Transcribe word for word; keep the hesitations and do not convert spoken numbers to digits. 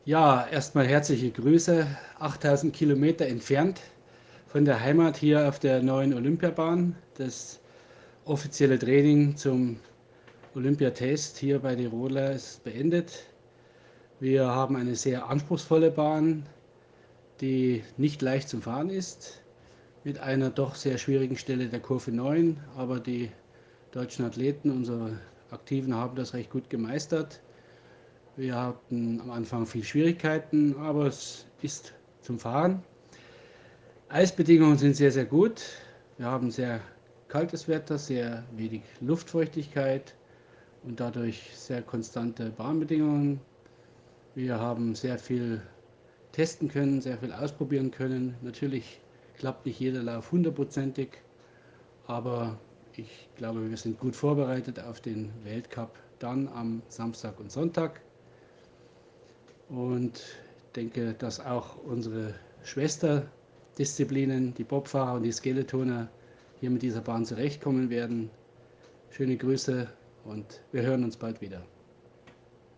Ja, erstmal herzliche Grüße, achttausend Kilometer entfernt von der Heimat hier auf der neuen Olympiabahn. Das offizielle Training zum Olympiatest hier bei den Rodler ist beendet. Wir haben eine sehr anspruchsvolle Bahn, die nicht leicht zum Fahren ist, mit einer doch sehr schwierigen Stelle der Kurve neun, aber die deutschen Athleten, unsere Aktiven, haben das recht gut gemeistert. Wir hatten am Anfang viel Schwierigkeiten, aber es ist zum Fahren. Eisbedingungen sind sehr, sehr gut. Wir haben sehr kaltes Wetter, sehr wenig Luftfeuchtigkeit und dadurch sehr konstante Bahnbedingungen. Wir haben sehr viel testen können, sehr viel ausprobieren können. Natürlich klappt nicht jeder Lauf hundertprozentig, aber ich glaube, wir sind gut vorbereitet auf den Weltcup dann am Samstag und Sonntag. Und denke, dass auch unsere Schwesterdisziplinen, die Bobfahrer und die Skeletoner, hier mit dieser Bahn zurechtkommen werden. Schöne Grüße und wir hören uns bald wieder.